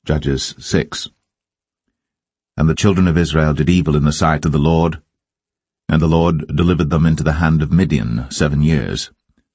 Judges 6. And the children of Israel did evil in the sight of the Lord, and the Lord delivered them into the hand of Midian 7 years.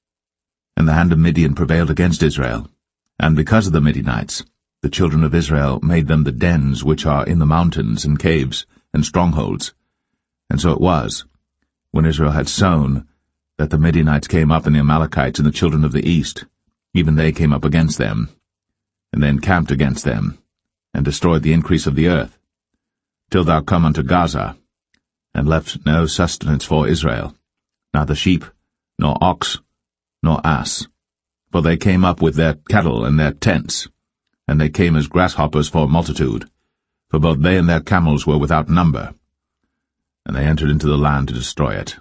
And the hand of Midian prevailed against Israel, and because of the Midianites, the children of Israel made them the dens which are in the mountains and caves and strongholds. And so it was, when Israel had sown, that the Midianites came up, and the Amalekites and the children of the east, even they came up against them, and they encamped against them, and destroyed the increase of the earth, till thou come unto Gaza, and left no sustenance for Israel, neither sheep, nor ox, nor ass. For they came up with their cattle and their tents, and they came as grasshoppers for multitude, for both they and their camels were without number. And they entered into the land to destroy it.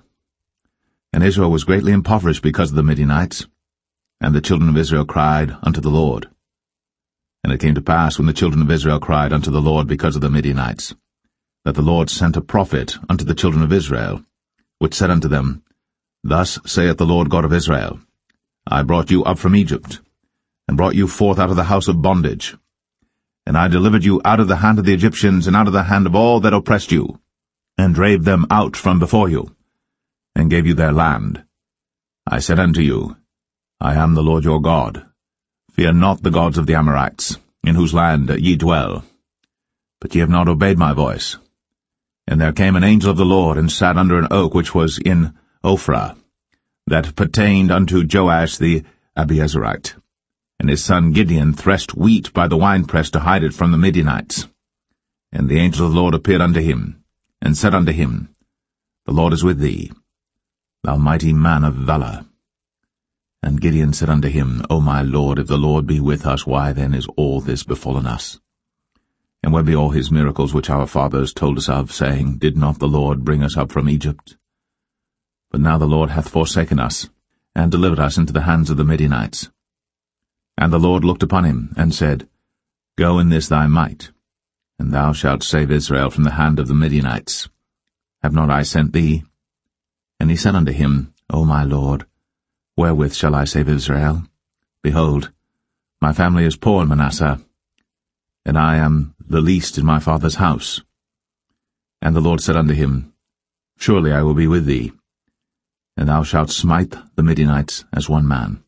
And Israel was greatly impoverished because of the Midianites, and the children of Israel cried unto the Lord. And it came to pass, when the children of Israel cried unto the Lord because of the Midianites, that the Lord sent a prophet unto the children of Israel, which said unto them, Thus saith the Lord God of Israel, I brought you up from Egypt, and brought you forth out of the house of bondage. And I delivered you out of the hand of the Egyptians, and out of the hand of all that oppressed you, and drave them out from before you, and gave you their land. I said unto you, I am the Lord your God. Fear not the gods of the Amorites, in whose land ye dwell. But ye have not obeyed my voice. And there came an angel of the Lord, and sat under an oak which was in Ophrah, that pertained unto Joash the Abiezrite. And his son Gideon threshed wheat by the winepress to hide it from the Midianites. And the angel of the Lord appeared unto him, and said unto him, The Lord is with thee, thou mighty man of valour. And Gideon said unto him, O my Lord, if the Lord be with us, why then is all this befallen us? And where be all his miracles which our fathers told us of, saying, Did not the Lord bring us up from Egypt? But now the Lord hath forsaken us, and delivered us into the hands of the Midianites. And the Lord looked upon him, and said, Go in this thy might, and thou shalt save Israel from the hand of the Midianites. Have not I sent thee? And he said unto him, O my Lord, wherewith shall I save Israel? Behold, my family is poor in Manasseh, and I am the least in my father's house. And the Lord said unto him, Surely I will be with thee, and thou shalt smite the Midianites as one man.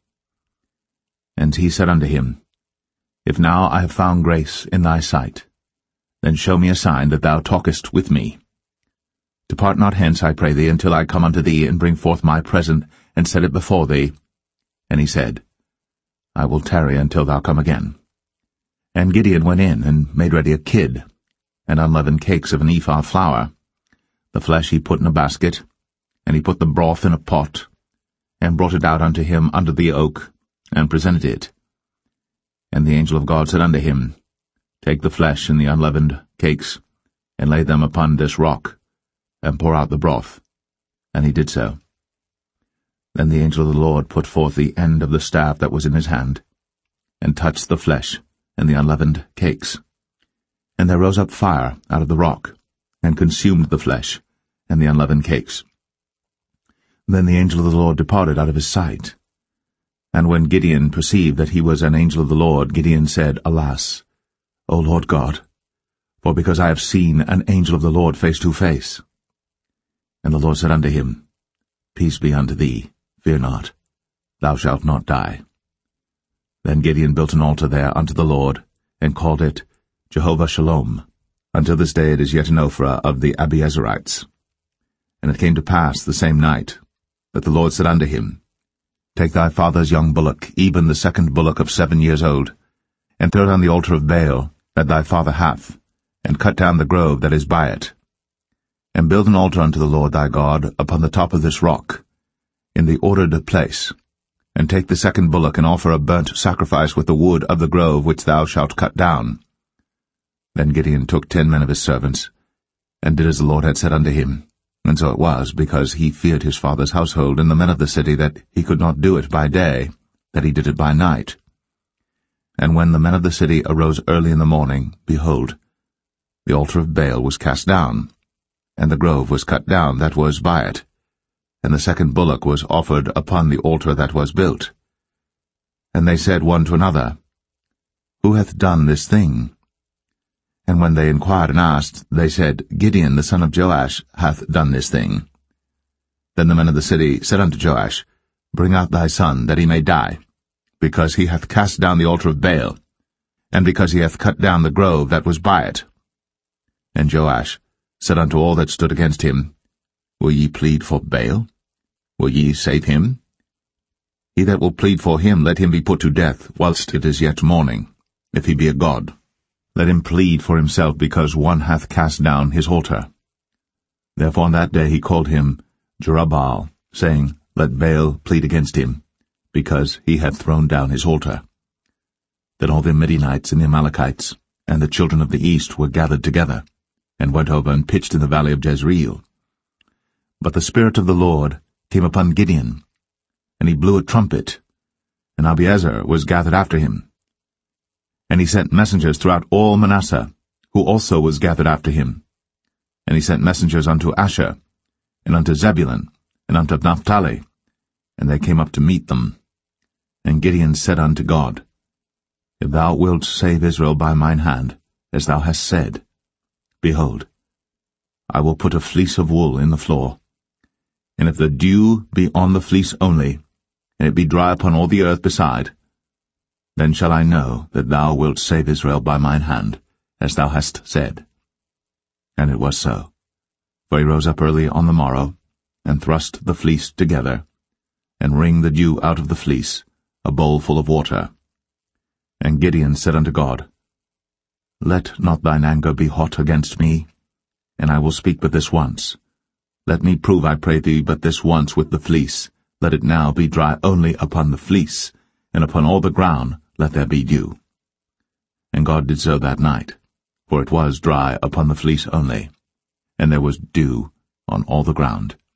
And he said unto him, If now I have found grace in thy sight, then show me a sign that thou talkest with me. Depart not hence, I pray thee, until I come unto thee, and bring forth my present, and set it before thee. And he said, I will tarry until thou come again. And Gideon went in, and made ready a kid, and unleavened cakes of an ephah flour. The flesh he put in a basket, and he put the broth in a pot, and brought it out unto him under the oak, and presented it. And the angel of God said unto him, Take the flesh and the unleavened cakes, and lay them upon this rock, and pour out the broth. And he did so. Then the angel of the Lord put forth the end of the staff that was in his hand, and touched the flesh and the unleavened cakes. And there rose up fire out of the rock, and consumed the flesh and the unleavened cakes. Then the angel of the Lord departed out of his sight. And when Gideon perceived that he was an angel of the Lord, Gideon said, Alas, O Lord God, for because I have seen an angel of the Lord face to face. And the Lord said unto him, Peace be unto thee, fear not, thou shalt not die. Then Gideon built an altar there unto the Lord, and called it Jehovah Shalom. Until this day it is yet in Ophrah of the Abiezrites. And it came to pass the same night, that the Lord said unto him, Take thy father's young bullock, even the second bullock of 7 years old, and throw it on the altar of Baal that thy father hath, and cut down the grove that is by it. And build an altar unto the Lord thy God upon the top of this rock, in the ordered place, and take the second bullock, and offer a burnt sacrifice with the wood of the grove which thou shalt cut down. Then Gideon took 10 men of his servants, and did as the Lord had said unto him. And so it was, because he feared his father's household and the men of the city, that he could not do it by day, that he did it by night. And when the men of the city arose early in the morning, behold, the altar of Baal was cast down, and the grove was cut down that was by it, and the second bullock was offered upon the altar that was built. And they said one to another, Who hath done this thing? And when they inquired and asked, they said, Gideon the son of Joash hath done this thing. Then the men of the city said unto Joash, Bring out thy son, that he may die, because he hath cast down the altar of Baal, and because he hath cut down the grove that was by it. And Joash said unto all that stood against him, Will ye plead for Baal? Will ye save him? He that will plead for him, let him be put to death, whilst it is yet morning, if he be a god. Let him plead for himself, because one hath cast down his altar. Therefore on that day he called him Jerubbaal, saying, Let Baal plead against him, because he hath thrown down his altar. Then all the Midianites and the Amalekites and the children of the east were gathered together, and went over and pitched in the valley of Jezreel. But the Spirit of the Lord came upon Gideon, and he blew a trumpet, and Abiezer was gathered after him. And he sent messengers throughout all Manasseh, who also was gathered after him. And he sent messengers unto Asher, and unto Zebulun, and unto Naphtali, and they came up to meet them. And Gideon said unto God, If thou wilt save Israel by mine hand, as thou hast said, behold, I will put a fleece of wool in the floor. And if the dew be on the fleece only, and it be dry upon all the earth beside, then shall I know that thou wilt save Israel by mine hand, as thou hast said. And it was so. For he rose up early on the morrow, and thrust the fleece together, and wring the dew out of the fleece, a bowl full of water. And Gideon said unto God, Let not thine anger be hot against me, and I will speak but this once. Let me prove, I pray thee, but this once with the fleece. Let it now be dry only upon the fleece, and upon all the ground let there be dew. And God did so that night, for it was dry upon the fleece only, and there was dew on all the ground.